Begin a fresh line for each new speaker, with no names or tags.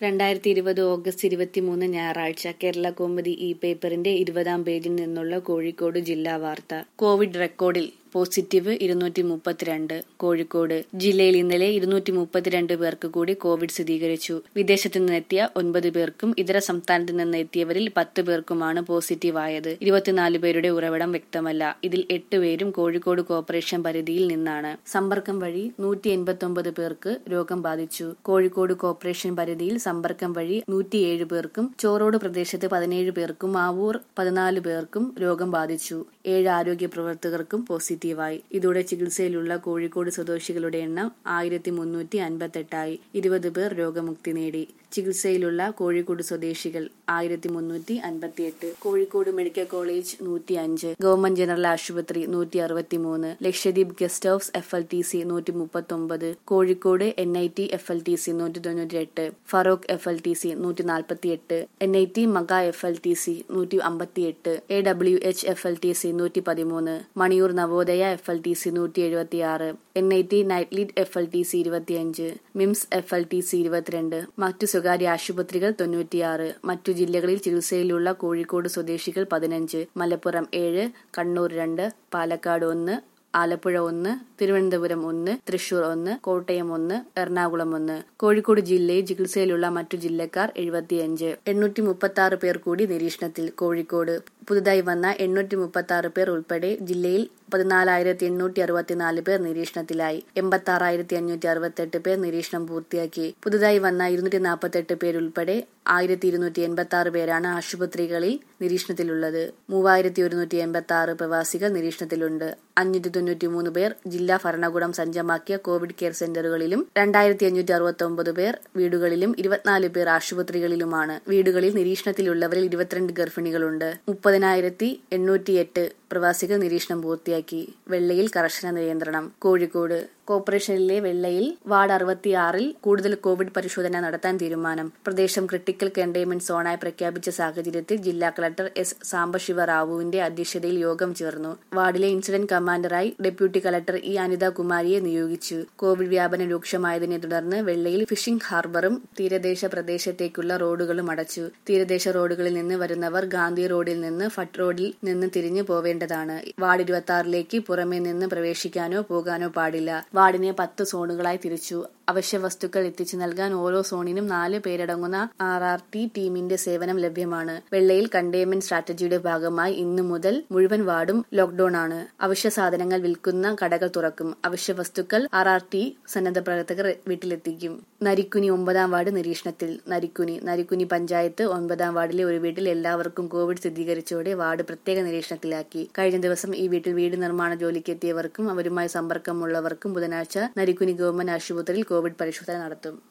2020 August 23 ഞായറാഴ്ച കേരള കൗമുദി പേപ്പറിന്റെ 20-ാം പേജിൽ നിന്നുള്ള കോഴിക്കോട് ജില്ലാ വാർത്ത. Covid റെക്കോർഡിൽ positive 232. കോഴിക്കോട് ജില്ലയിൽ ഇന്നലെ 232 പേർക്ക് കൂടി കോവിഡ് സ്ഥിരീകരിച്ചു. വിദേശത്തു നിന്നെത്തിയ 9 പേർക്കും ഇതര സംസ്ഥാനത്തു നിന്ന് എത്തിയവരിൽ 10 പേർക്കുമാണ് പോസിറ്റീവായത്. 24 പേരുടെ ഉറവിടം വ്യക്തമല്ല. ഇതിൽ 8 പേരും കോഴിക്കോട് കോർപ്പറേഷൻ പരിധിയിൽ നിന്നാണ്. സമ്പർക്കം വഴി 189 പേർക്ക് രോഗം ബാധിച്ചു. കോഴിക്കോട് കോർപ്പറേഷൻ പരിധിയിൽ സമ്പർക്കം വഴി 107 പേർക്കും ചോറോട് പ്രദേശത്ത് 17 പേർക്കും മാവൂർ 14 പേർക്കും രോഗം ബാധിച്ചു. 7 ആരോഗ്യ പ്രവർത്തകർക്കും പോസിറ്റീവായി. ഇതോടെ ചികിത്സയിലുള്ള കോഴിക്കോട് സ്വദേശികളുടെ എണ്ണം 1358 20 പേർ രോഗമുക്തി നേടി. ചികിത്സയിലുള്ള കോഴിക്കോട് സ്വദേശികൾ 1358. Kozhikode medical college 105, government general ആശുപത്രി 163, Lakshadweep guest house FLTC 139, Kozhikode NIT FLTC 198, Feroke FLTC 148, NIT മഗ FLTC 158, AWH FLTC 113, Maniyur Navodaya FLTC 176, NIT നൈറ്റ്ലിറ്റ് FLTC 25, മിംസ് FLTC 22, മറ്റു സ്വകാര്യ ആശുപത്രികൾ 96. മറ്റു ജില്ലകളിൽ ചികിത്സയിലുള്ള കോഴിക്കോട് സ്വദേശികൾ 15, മലപ്പുറം 7, കണ്ണൂർ 2, പാലക്കാട് 1, ആലപ്പുഴ 1, തിരുവനന്തപുരം 1, തൃശൂർ 1, കോട്ടയം 1, എറണാകുളം 1. കോഴിക്കോട് ജില്ലയിൽ ചികിത്സയിലുള്ള മറ്റു ജില്ലക്കാർ 75. 836 പേർ കൂടി നിരീക്ഷണത്തിൽ. കോഴിക്കോട് പുതുതായി വന്ന 836 പേർ ഉൾപ്പെടെ ജില്ലയിൽ 14,864 പേർ നിരീക്ഷണത്തിലായി. 86,568 പേർ നിരീക്ഷണം പൂർത്തിയാക്കി. പുതുതായി വന്ന 248 പേരുൾപ്പെടെ 1,286 പേരാണ് ആശുപത്രികളിൽ നിരീക്ഷണത്തിലുള്ളത്. 3,186 പ്രവാസികൾ നിരീക്ഷണത്തിലുണ്ട്. 593 പേർ ജില്ലാ ഭരണകൂടം സജ്ജമാക്കിയ കോവിഡ് കെയർ സെന്ററുകളിലും 2,569 പേർ വീടുകളിലും 24 പേർ ആശുപത്രികളിലുമാണ്. വീടുകളിൽ നിരീക്ഷണത്തിലുള്ളവരിൽ 22 ഗർഭിണികളുണ്ട്. 30,808 പ്രവാസികൾ നിരീക്ഷണം പൂർത്തിയാക്കി. വെള്ളയിൽ കർശന നിയന്ത്രണം. കോഴിക്കോട് കോർപ്പറേഷനിലെ വെള്ളയിൽ വാർഡ് 66-ൽ കൂടുതൽ കോവിഡ് പരിശോധന നടത്താൻ തീരുമാനം. പ്രദേശം ക്രിട്ടിക്കൽ കണ്ടെയ്ൻമെന്റ് സോണായി പ്രഖ്യാപിച്ച സാഹചര്യത്തിൽ ജില്ലാ കളക്ടർ S. സാംബശിവ റാവുവിന്റെ അധ്യക്ഷതയിൽ യോഗം ചേർന്നു. വാർഡിലെ ഇൻസിഡന്റ് കമാൻഡറായി ഡെപ്യൂട്ടി കളക്ടർ E. അനിതാകുമാരിയെ നിയോഗിച്ചു. കോവിഡ് വ്യാപനം രൂക്ഷമായതിനെ തുടർന്ന് വെള്ളയിൽ ഫിഷിംഗ് ഹാർബറും തീരദേശ പ്രദേശത്തേക്കുള്ള റോഡുകളും അടച്ചു. തീരദേശ റോഡുകളിൽ നിന്ന് വരുന്നവർ ഗാന്ധി റോഡിൽ നിന്ന് ഫട്ട് റോഡിൽ നിന്ന് തിരിഞ്ഞു പോവേണ്ടതാണ്. വാർഡ് 26-ലേക്ക് പുറമേ നിന്ന് പ്രവേശിക്കാനോ പോകാനോ പാടില്ല. വാർഡിനെ 10 സോണുകളായി തിരിച്ചു. അവശ്യ വസ്തുക്കൾ എത്തിച്ചു നൽകാൻ ഓരോ സോണിനും 4 പേരടങ്ങുന്ന RRT ടീമിന്റെ സേവനം ലഭ്യമാണ്. വെള്ളയിൽ കണ്ടെയ്ൻമെന്റ് സ്ട്രാറ്റജിയുടെ ഭാഗമായി ഇന്നു മുതൽ മുഴുവൻ വാർഡും ലോക്ഡൌൺ ആണ്. അവശ്യ സാധനങ്ങൾ വിൽക്കുന്ന കടകൾ തുറക്കും. അവശ്യ വസ്തുക്കൾ RRT സന്നദ്ധ പ്രവർത്തകർ വീട്ടിലെത്തിക്കും. നരിക്കുനി 9-ാം വാർഡ് നിരീക്ഷണത്തിൽ. നരിക്കുനി പഞ്ചായത്ത് 9-ാം വാർഡിലെ ഒരു വീട്ടിൽ എല്ലാവർക്കും കോവിഡ് സ്ഥിരീകരിച്ചതോടെ വാർഡ് പ്രത്യേക നിരീക്ഷണത്തിലാക്കി. കഴിഞ്ഞ ദിവസം ഈ വീട്ടിൽ വീട് നിർമ്മാണ ജോലിക്കെത്തിയവർക്കും അവരുമായി സമ്പർക്കമുള്ളവർക്കും ബുധനാഴ്ച നരിക്കുനി ഗവൺമെന്റ് ആശുപത്രിയിൽ കോവിഡ് പരിശോധന നടത്തും.